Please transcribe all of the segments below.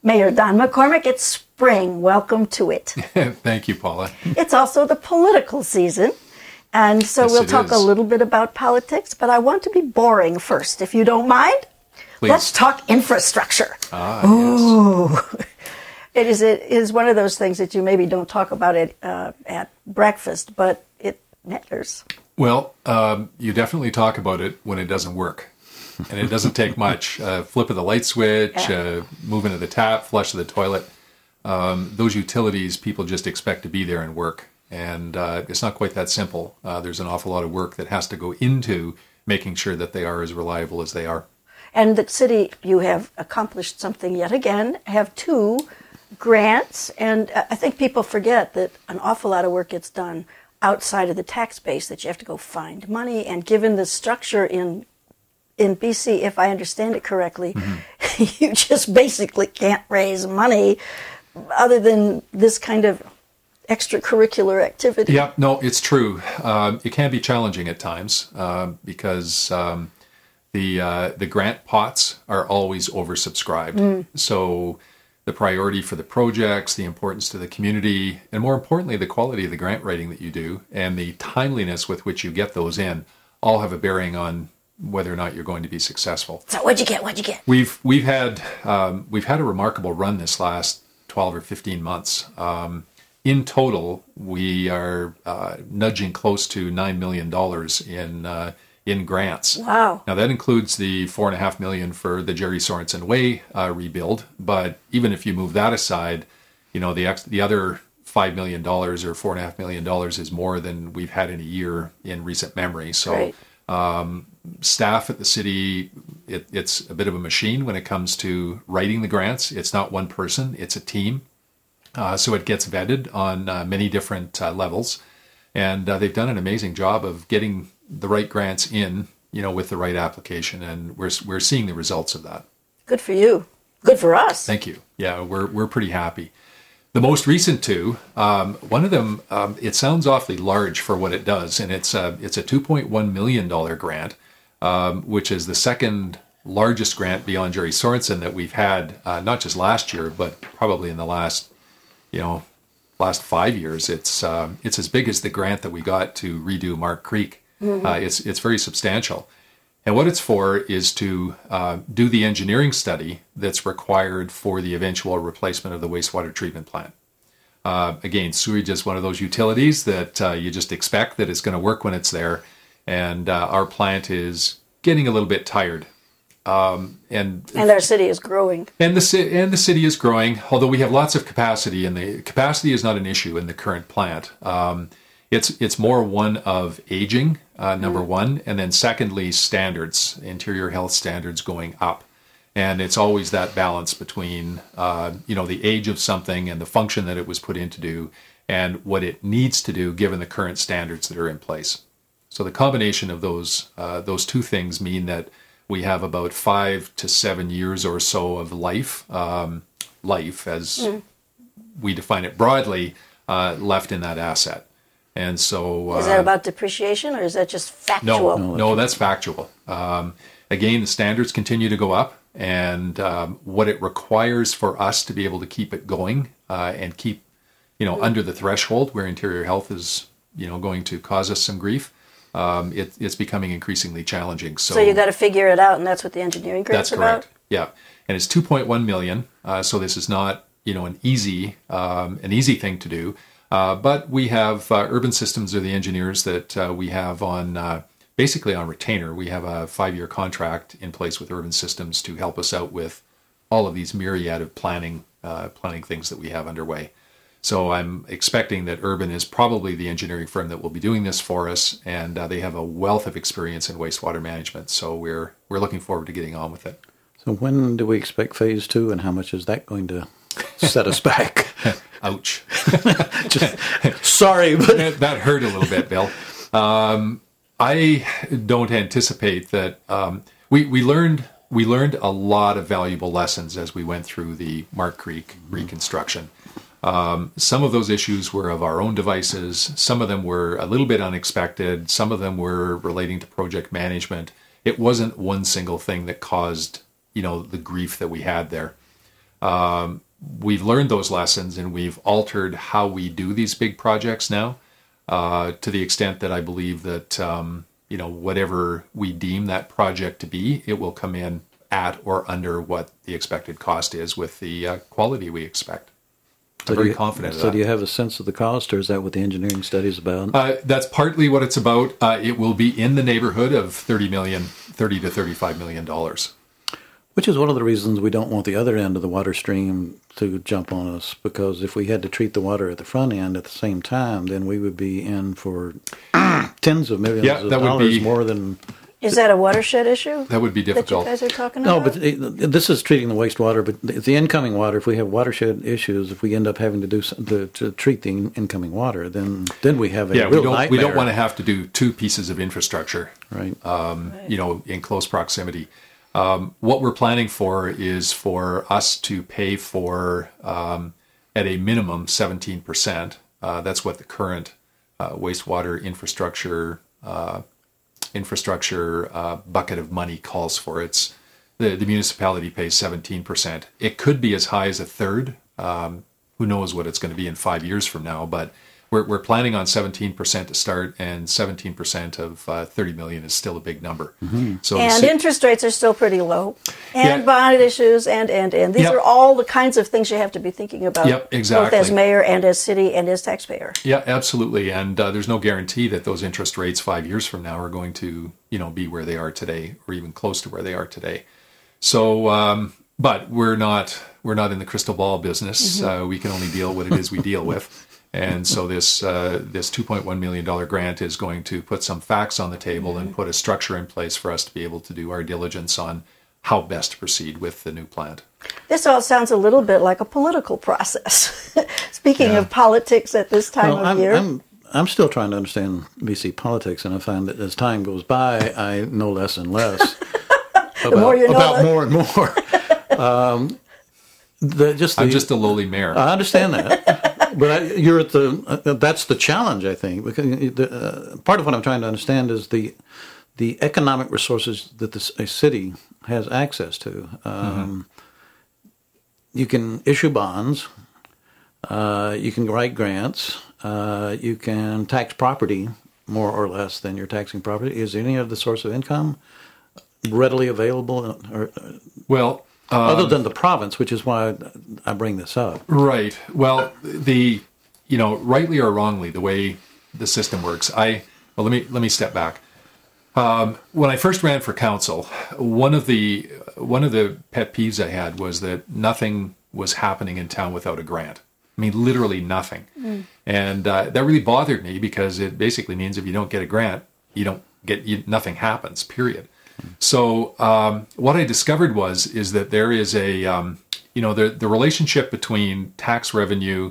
Mayor Don McCormick, it's spring. Welcome to it. Thank you, Paula. It's also the political season. And so Yes, we'll it talk is. a little bit about politics, but I want to be boring first, if you don't mind. Please. Let's talk infrastructure. Yes. It is one of those things that you maybe don't talk about at breakfast, but it matters. Well, you definitely talk about it when it doesn't work. And it doesn't take much. Flip of the light switch, moving of the tap, flush of the toilet. Those utilities, people just expect to be there and work. And it's not quite that simple. There's an awful lot of work that has to go into making sure that they are as reliable as they are. And the city, you have accomplished something yet again, have 2 grants. And I think people forget that an awful lot of work gets done outside of the tax base, that you have to go find money. And given the structure in BC, if I understand it correctly, you just basically can't raise money other than this kind of extracurricular activity. Yeah, no, it's true. It can be challenging at times because the grant pots are always oversubscribed. So the priority for the projects, the importance to the community, and more importantly, the quality of the grant writing that you do and the timeliness with which you get those in all have a bearing on whether or not you're going to be successful. So what'd you get? We've had a remarkable run this last 12 or 15 months. In total, we are nudging close to $9 million in grants. Wow. Now that includes the $4.5 million for the Jerry Sorensen Way rebuild. But even if you move that aside, you know, the other $5 million or $4.5 million is more than we've had in a year in recent memory. So staff at the city, it's a bit of a machine when it comes to writing the grants. It's not one person, it's a team. So it gets vetted on many different levels. And they've done an amazing job of getting the right grants in, you know, with the right application. And we're seeing the results of that. Good for you. Good for us. Thank you. Yeah, we're pretty happy. The most recent 2, one of them, it sounds awfully large for what it does. And it's a $2.1 million grant, which is the second largest grant beyond Jerry Sorensen that we've had, not just last year, but probably in the last 5 years. It's as big as the grant that we got to redo Mark Creek. It's very substantial. And what it's for is to do the engineering study that's required for the eventual replacement of the wastewater treatment plant. Again, sewage is one of those utilities that you just expect that it's going to work when it's there. And our plant is getting a little bit tired. And our city is growing. And the city is growing, although we have lots of capacity, and the capacity is not an issue in the current plant. It's more one of aging, number one, and then secondly, standards, interior health standards going up. And it's always that balance between, the age of something and the function that it was put in to do and what it needs to do given the current standards that are in place. So the combination of those 2 things mean that we have about 5 to 7 years or so of life as we define it broadly, left in that asset. And so... is that about depreciation, or is that just factual? No, that's factual. Again, the standards continue to go up, and what it requires for us to be able to keep it going and keep, under the threshold where interior health is, going to cause us some grief, it's becoming increasingly challenging. So you got to figure it out, and that's what the engineering grant's about? That's correct. Yeah, and it's $2.1 million. So this is not, an easy thing to do. But we have Urban Systems are the engineers that we have on basically on retainer. We have a 5-year contract in place with Urban Systems to help us out with all of these myriad of planning things that we have underway. So I'm expecting that Urban is probably the engineering firm that will be doing this for us, and they have a wealth of experience in wastewater management. So we're looking forward to getting on with it. So when do we expect phase 2, and how much is that going to set us back? Ouch. Sorry, but that hurt a little bit, Bill. I don't anticipate that. We learned a lot of valuable lessons as we went through the Mark Creek reconstruction. Some of those issues were of our own devices. Some of them were a little bit unexpected. Some of them were relating to project management. It wasn't one single thing that caused, the grief that we had there. We've learned those lessons and we've altered how we do these big projects now, to the extent that I believe that, whatever we deem that project to be, it will come in at or under what the expected cost is with the quality we expect. I'm very confident of that. So do you have a sense of the cost, or is that what the engineering study is about? That's partly what it's about. It will be in the neighborhood of $30 to $35 million. Which is one of the reasons we don't want the other end of the water stream to jump on us, because if we had to treat the water at the front end at the same time, then we would be in for tens of millions of dollars more than... Is that a watershed issue? That would be difficult. That you guys are talking No, about? but this is treating the wastewater, but the incoming water, if we have watershed issues, if we end up having to do to treat the incoming water, then we have a real nightmare. We don't want to have to do two pieces of infrastructure, right? In close proximity. What we're planning for is for us to pay for, at a minimum, 17%. That's what the current wastewater infrastructure bucket of money calls for. It's the municipality pays 17%. It could be as high as a third. Who knows what it's going to be in 5 years from now? But we're planning on 17% to start, and 17% of 30 million is still a big number. Mm-hmm. So interest rates are still pretty low, and bond issues, and these are all the kinds of things you have to be thinking about. Yep, exactly. Both as mayor and as city and as taxpayer. Yeah, absolutely. And there's no guarantee that those interest rates 5 years from now are going to, be where they are today, or even close to where they are today. So, but we're not in the crystal ball business. Mm-hmm. We can only deal what it is we deal with. And so this $2.1 million grant is going to put some facts on the table and put a structure in place for us to be able to do our diligence on how best to proceed with the new plant. This all sounds a little bit like a political process. Speaking of politics at this time of year. I'm still trying to understand BC politics, and I find that as time goes by, I know less and less about more and more. I'm just a lowly mayor. I understand that. But you're at that's the challenge, I think, because part of what I'm trying to understand is the economic resources that a city has access to. You can issue bonds, you can write grants, you can tax property more or less than you're taxing property. Is any of the source of income readily available? Other than the province, which is why I bring this up. Right. Well, rightly or wrongly, the way the system works, let me step back. When I first ran for council, one of the pet peeves I had was that nothing was happening in town without a grant. I mean, literally nothing. Mm. And that really bothered me, because it basically means if you don't get a grant, nothing happens, period. So what I discovered is that there is the relationship between tax revenue,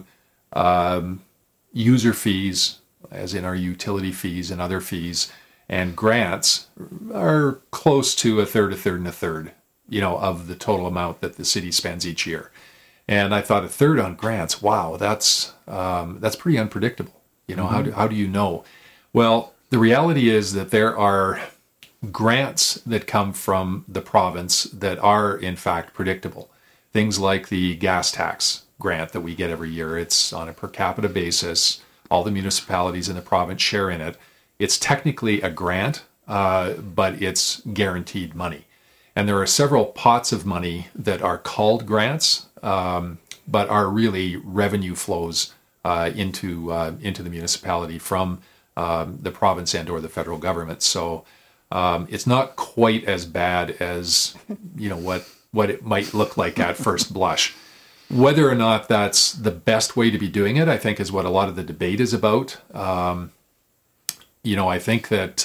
user fees, as in our utility fees and other fees, and grants are close to a third, and a third, of the total amount that the city spends each year. And I thought, a third on grants, wow, that's pretty unpredictable. How do you know? Well, the reality is that there are grants that come from the province that are in fact predictable. Things like the gas tax grant that we get every year. It's on a per capita basis. All the municipalities in the province share in it. It's technically a grant, but it's guaranteed money. And there are several pots of money that are called grants, but are really revenue flows into the municipality from the province and or the federal government. So it's not quite as bad as what it might look like at first blush. Whether or not that's the best way to be doing it, I think, is what a lot of the debate is about. I think that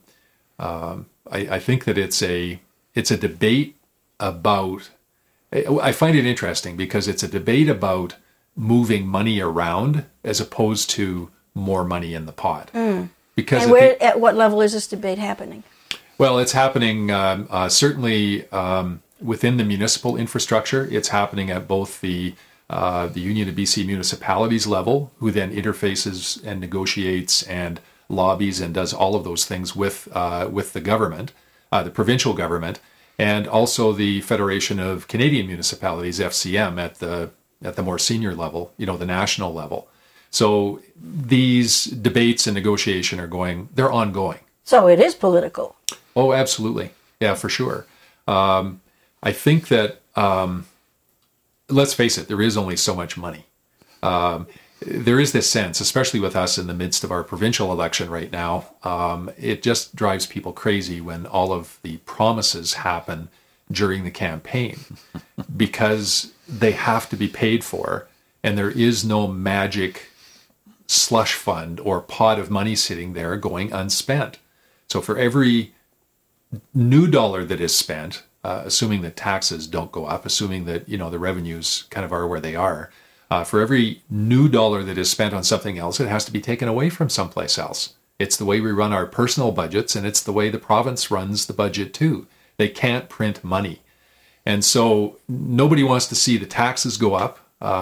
I think that it's a debate about. I find it interesting because it's a debate about moving money around as opposed to more money in the pot. Mm. Because at what level is this debate happening? Well, it's happening certainly within the municipal infrastructure. It's happening at both the Union of BC Municipalities level, who then interfaces and negotiates and lobbies and does all of those things with the government, the provincial government. and also the Federation of Canadian Municipalities, FCM, at the more senior level, the national level. So these debates and negotiation they're ongoing. So it is political. Oh, absolutely. Yeah, for sure. I think that, let's face it, there is only so much money. There is this sense, especially with us in the midst of our provincial election right now, it just drives people crazy when all of the promises happen during the campaign because they have to be paid for, and there is no magic slush fund or pot of money sitting there going unspent. So for every new dollar that is spent, assuming that taxes don't go up, assuming that the revenues kind of are where they are, for every new dollar that is spent on something else, it has to be taken away from someplace else. It's the way we run our personal budgets, and it's the way the province runs the budget too. They can't print money. And so nobody wants to see the taxes go up.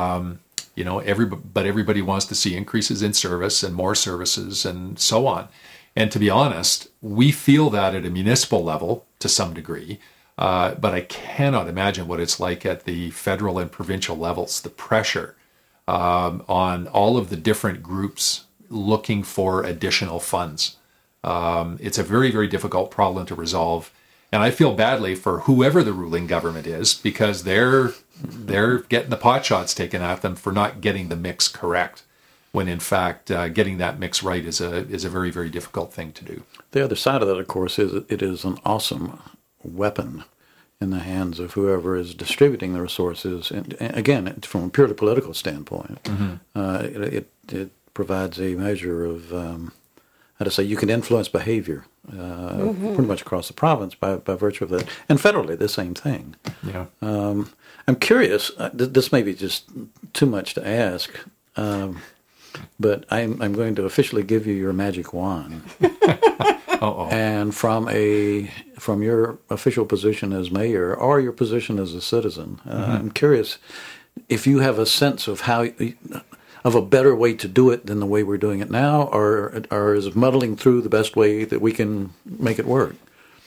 But everybody wants to see increases in service and more services and so on. And to be honest, we feel that at a municipal level to some degree. But I cannot imagine what it's like at the federal and provincial levels, the pressure on all of the different groups looking for additional funds. It's a very, very difficult problem to resolve. And I feel badly for whoever the ruling government is, because they're getting the pot shots taken at them for not getting the mix correct, when in fact getting that mix right is a very, very difficult thing to do. The other side of that, of course, is it is an awesome weapon in the hands of whoever is distributing the resources. And again, from a purely political standpoint, it provides a measure of, you can influence behavior pretty much across the province by virtue of that. And federally, the same thing. Yeah. I'm curious, this may be just too much to ask, but I'm going to officially give you your magic wand. Uh-oh. And from your official position as mayor or your position as a citizen, I'm curious if you have a sense of of a better way to do it than the way we're doing it now, or is muddling through the best way that we can make it work?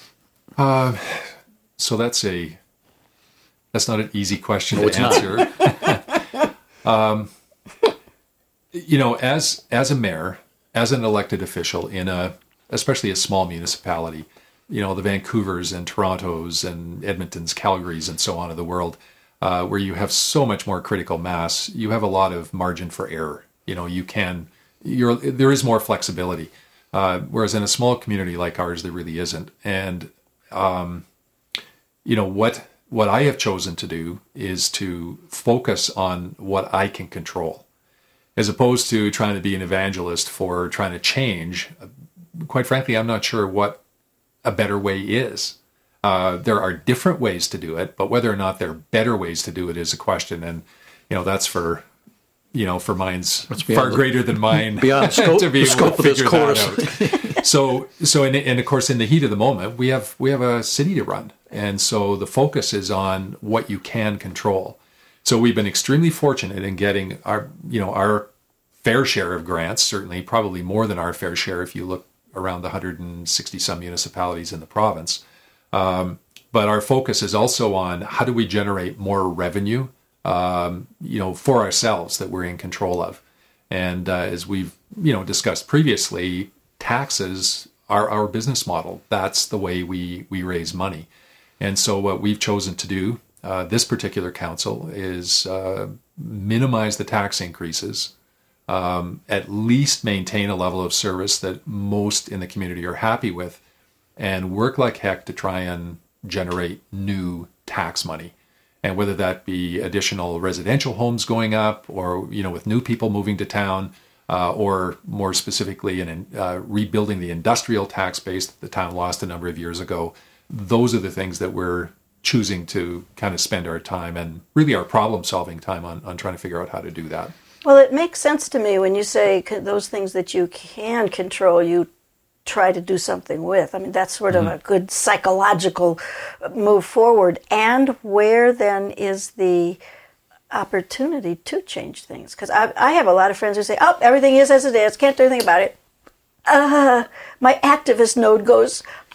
So that's not an easy question to answer. As a mayor, as an elected official in especially a small municipality, the Vancouvers and Torontos and Edmontons, Calgarys, and so on of the world, where you have so much more critical mass, you have a lot of margin for error. There is more flexibility. Whereas in a small community like ours, there really isn't. And, what I have chosen to do is to focus on what I can control, as opposed to trying to be an evangelist for trying to change. Quite frankly, I'm not sure what a better way is. There are different ways to do it, but whether or not there are better ways to do it is a question. And, that's for minds far greater than mine beyond scope, to be able scope to figure of this that out. So of course, in the heat of the moment, we have a city to run. And so the focus is on what you can control. So we've been extremely fortunate in getting our fair share of grants, certainly probably more than our fair share if you look around the 160 some municipalities in the province. But our focus is also on how do we generate more revenue, for ourselves that we're in control of. And as we've, discussed previously, taxes are our business model. That's the way we raise money. And so what we've chosen to do, this particular council, is minimize the tax increases, at least maintain a level of service that most in the community are happy with, and work like heck to try and generate new tax money. And whether that be additional residential homes going up, or, with new people moving to town, or more specifically in rebuilding the industrial tax base that the town lost a number of years ago, those are the things that we're choosing to kind of spend our time and really our problem-solving time on trying to figure out how to do that. Well, it makes sense to me when you say those things that you can control, you try to do something with. I mean, that's sort of a good psychological move forward. And where then is the opportunity to change things? Because I have a lot of friends who say, everything is as it is, can't do anything about it. My activist node goes,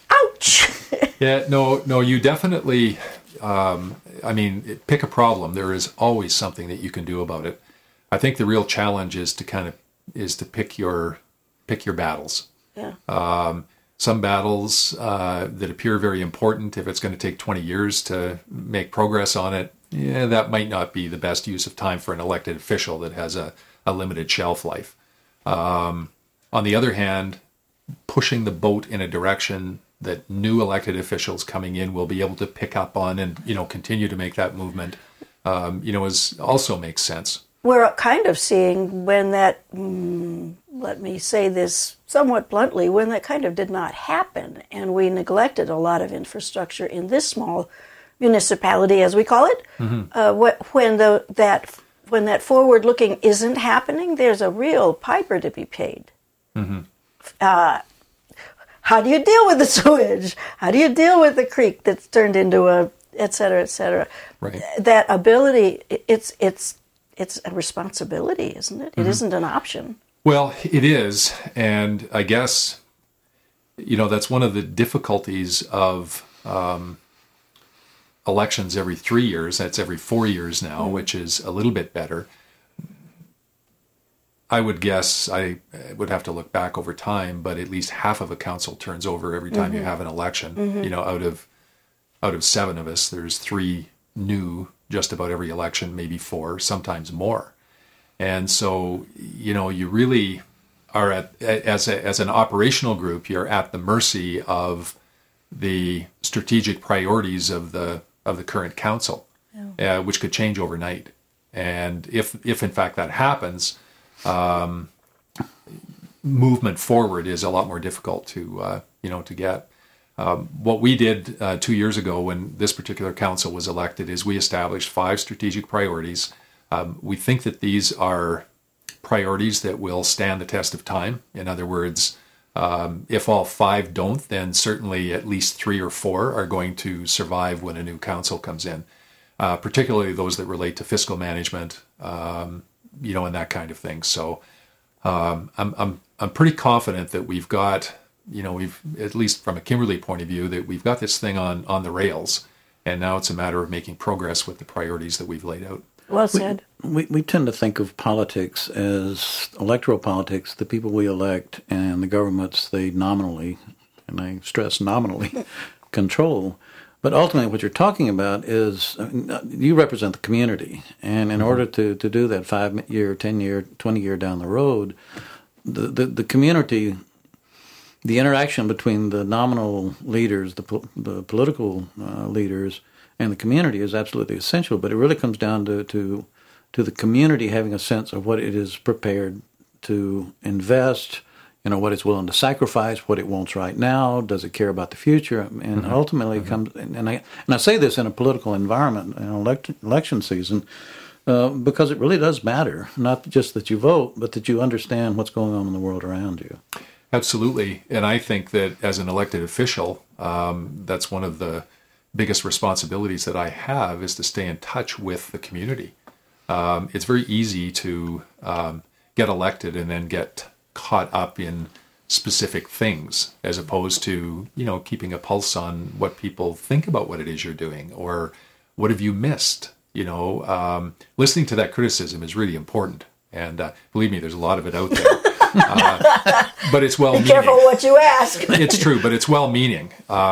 Ouch! Yeah, no, you definitely, pick a problem. There is always something that you can do about it. I think the real challenge is to pick your battles. Yeah. Some battles that appear very important, if it's going to take 20 years to make progress on it, that might not be the best use of time for an elected official that has a limited shelf life. On the other hand, pushing the boat in a direction that new elected officials coming in will be able to pick up on and, continue to make that movement, is also makes sense. We're kind of seeing when that, let me say this somewhat bluntly, when that kind of did not happen, and we neglected a lot of infrastructure in this small municipality, as we call it. When that forward-looking isn't happening, there's a real piper to be paid. Mm-hmm. How do you deal with the sewage? How do you deal with the creek that's turned into a, et cetera, et cetera? Right. That ability, it's a responsibility, isn't it? It isn't an option. Well, it is, and I guess, that's one of the difficulties of elections every 3 years. That's every 4 years now, which is a little bit better. I would guess, I would have to look back over time, but at least half of a council turns over every time you have an election. Out of 7 of us, there's 3 new just about every election, maybe 4, sometimes more. And so, you really are as an operational group, you're at the mercy of the strategic priorities of the current council, which could change overnight. And if in fact that happens, movement forward is a lot more difficult to get. What we did 2 years ago when this particular council was elected is we established 5 strategic priorities. We think that these are priorities that will stand the test of time. In other words, if all 5 don't, then certainly at least 3 or 4 are going to survive when a new council comes in, particularly those that relate to fiscal management, and that kind of thing. So I'm pretty confident that we've got, we've, at least from a Kimberley point of view, that we've got this thing on the rails, and now it's a matter of making progress with the priorities that we've laid out. Well said. We tend to think of politics as electoral politics, the people we elect and the governments they nominally, and I stress nominally, control. But ultimately what you're talking about is you represent the community. And in order to do that 5-year, 10-year, 20-year down the road, the community, the interaction between the nominal leaders, the political leaders, and the community is absolutely essential, but it really comes down to the community having a sense of what it is prepared to invest, what it's willing to sacrifice, what it wants right now, does it care about the future, and ultimately it comes. And I say this in a political environment, election season, because it really does matter, not just that you vote, but that you understand what's going on in the world around you. Absolutely, and I think that as an elected official, that's one of the biggest responsibilities that I have is to stay in touch with the community. It's very easy to get elected and then get caught up in specific things as opposed to, keeping a pulse on what people think about what it is you're doing or what have you missed. Listening to that criticism is really important. And believe me, there's a lot of it out there. But it's well-meaning. Be careful what you ask. It's true, but it's well-meaning.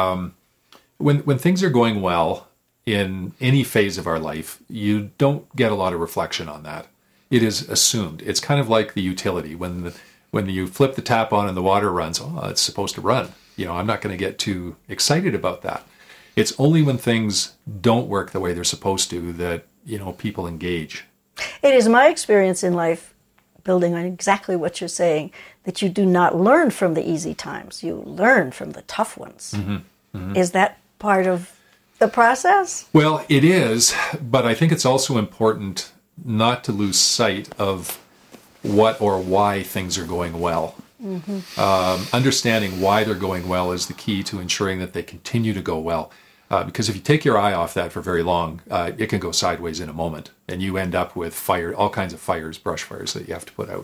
When things are going well in any phase of our life, you don't get a lot of reflection on that. It is assumed. It's kind of like the utility. When you flip the tap on and the water runs, it's supposed to run. I'm not going to get too excited about that. It's only when things don't work the way they're supposed to that, people engage. It is my experience in life, building on exactly what you're saying, that you do not learn from the easy times. You learn from the tough ones. Mm-hmm. Mm-hmm. Is that part of the process? Well, it is, but I think it's also important not to lose sight of what or why things are going well. Mm-hmm. Understanding why they're going well is the key to ensuring that they continue to go well. Because if you take your eye off that for very long, it can go sideways in a moment, and you end up with all kinds of fires, brush fires that you have to put out.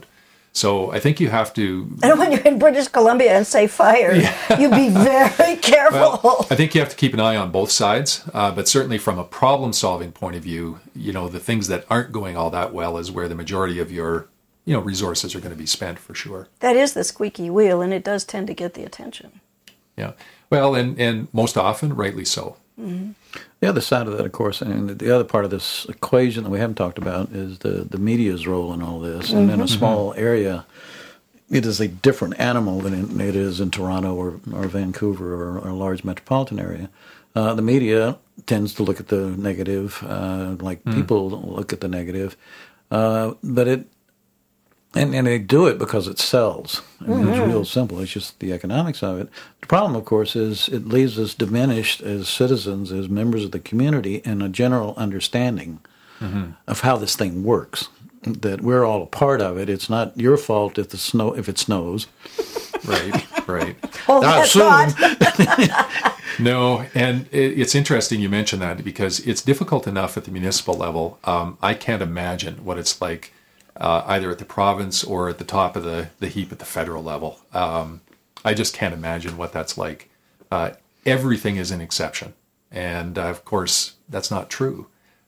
So I think you have to. And when you're in British Columbia and say fire, you be very careful. Well, I think you have to keep an eye on both sides, but certainly from a problem-solving point of view, the things that aren't going all that well is where the majority of your, resources are going to be spent for sure. That is the squeaky wheel, and it does tend to get the attention. Yeah. Well, and most often, rightly so. Mm-hmm. The other side of that, of course, and the other part of this equation that we haven't talked about is the media's role in all this. And in a small area, it is a different animal than it is in Toronto or Vancouver or a large metropolitan area. The media tends to look at the negative, like people look at the negative, but it. And they do it because it sells. I mean, it's real simple. It's just the economics of it. The problem, of course, is it leaves us diminished as citizens, as members of the community, in a general understanding of how this thing works. That we're all a part of it. It's not your fault if it snows. Right. Hold that thought. No, and it's interesting you mention that because it's difficult enough at the municipal level. I can't imagine what it's like either at the province or at the top of the heap at the federal level. I just can't imagine what that's like. Everything is an exception. And of course, that's not true.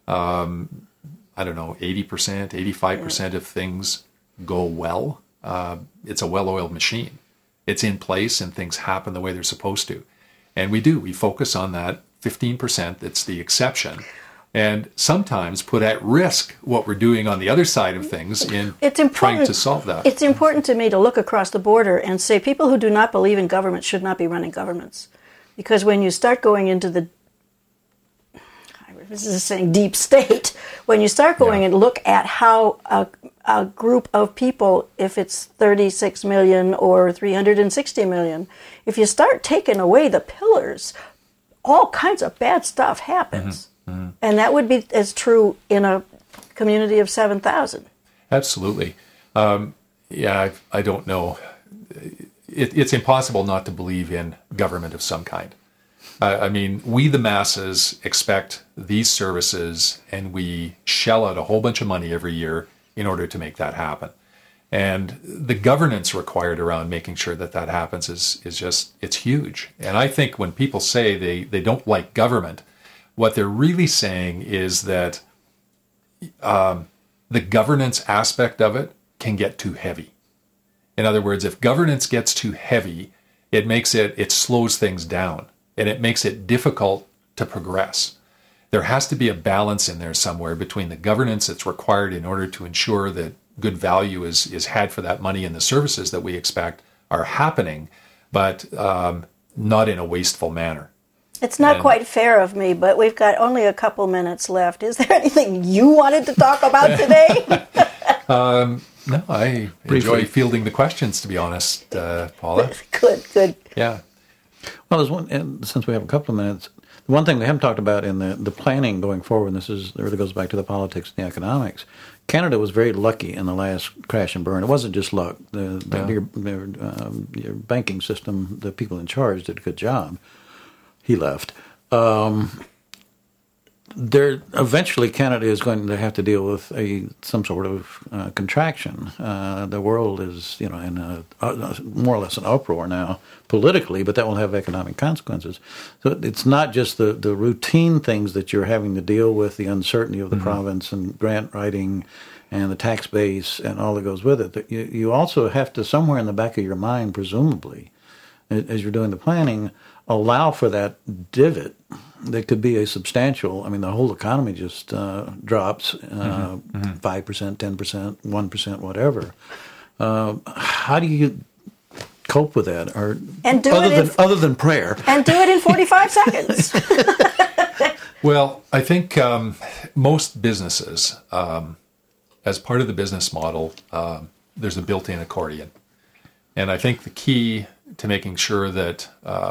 I don't know, 80%, 85% of things go well. It's a well-oiled machine. It's in place and things happen the way they're supposed to. And we focus on that 15% that's the exception. And sometimes put at risk what we're doing on the other side of things in trying to solve that. It's important to me to look across the border and say people who do not believe in government should not be running governments. Because when you start going into this is saying deep state, when you start going and look at how a group of people, if it's 36 million or 360 million, if you start taking away the pillars, all kinds of bad stuff happens. And that would be as true in a community of 7,000. Absolutely. I don't know. It's impossible not to believe in government of some kind. I mean, we the masses expect these services and we shell out a whole bunch of money every year in order to make that happen. And the governance required around making sure that happens is just, it's huge. And I think when people say they don't like government, what they're really saying is that the governance aspect of it can get too heavy. In other words, if governance gets too heavy, it slows things down and it makes it difficult to progress. There has to be a balance in there somewhere between the governance that's required in order to ensure that good value is had for that money and the services that we expect are happening, but not in a wasteful manner. It's not quite fair of me, but we've got only a couple minutes left. Is there anything you wanted to talk about today? No, I enjoy fielding the questions, to be honest, Paula. Good. Yeah. Well, there's one, and since we have a couple of minutes, the one thing we haven't talked about in the planning going forward, and it really goes back to the politics and the economics. Canada was very lucky in the last crash and burn. It wasn't just luck. Your banking system, the people in charge did a good job. He left. Eventually, Canada is going to have to deal with some sort of contraction. The world is, in more or less an uproar now politically, but that will have economic consequences. So it's not just the routine things that you're having to deal with, the uncertainty of the province and grant writing and the tax base and all that goes with it. You also have to, somewhere in the back of your mind, presumably, as you're doing the planning, allow for that divot that could be a substantial. I mean, the whole economy just drops 5%, 10%, 1%, whatever. How do you cope with that? Other than prayer, and do it in 45 seconds. Well, I think most businesses, as part of the business model, there's a built-in accordion, and I think the key to making sure that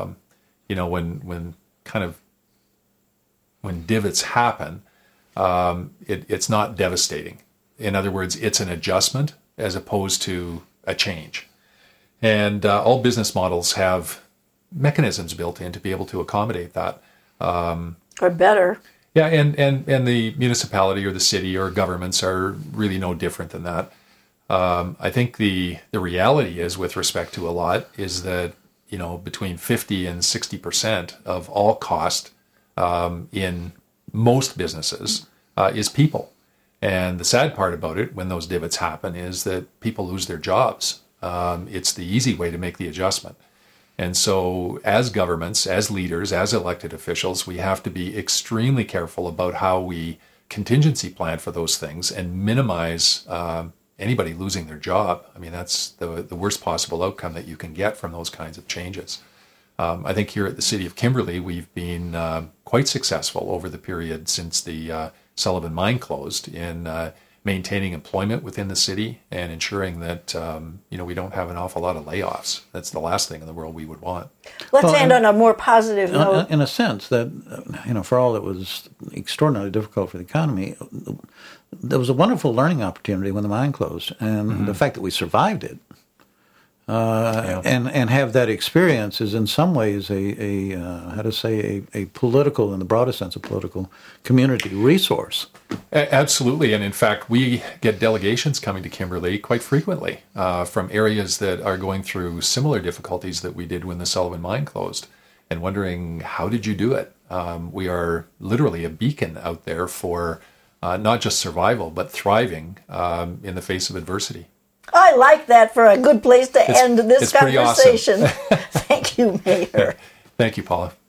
when divots happen, it's not devastating. In other words, it's an adjustment as opposed to a change. And all business models have mechanisms built in to be able to accommodate that. Or better. Yeah, and the municipality or the city or governments are really no different than that. I think the reality is, with respect to a lot, is that between 50 and 60% of all cost in most businesses is people. And the sad part about it, when those divots happen, is that people lose their jobs. It's the easy way to make the adjustment. And so as governments, as leaders, as elected officials, we have to be extremely careful about how we contingency plan for those things and minimize anybody losing their job. I mean, that's the worst possible outcome that you can get from those kinds of changes. I think here at the City of Kimberley, we've been quite successful over the period since the Sullivan Mine closed in maintaining employment within the city and ensuring that we don't have an awful lot of layoffs. That's the last thing in the world we would want. Let's end on a more positive note. In a sense that, for all it was extraordinarily difficult for the economy, there was a wonderful learning opportunity when the mine closed, and the fact that we survived it and have that experience is in some ways a political, in the broadest sense, a political community resource. Absolutely, and in fact, we get delegations coming to Kimberley quite frequently from areas that are going through similar difficulties that we did when the Sullivan Mine closed, and wondering, how did you do it? We are literally a beacon out there for not just survival, but thriving in the face of adversity. I like that for a good place to end this conversation. Thank you, Mayor. Thank you, Paula.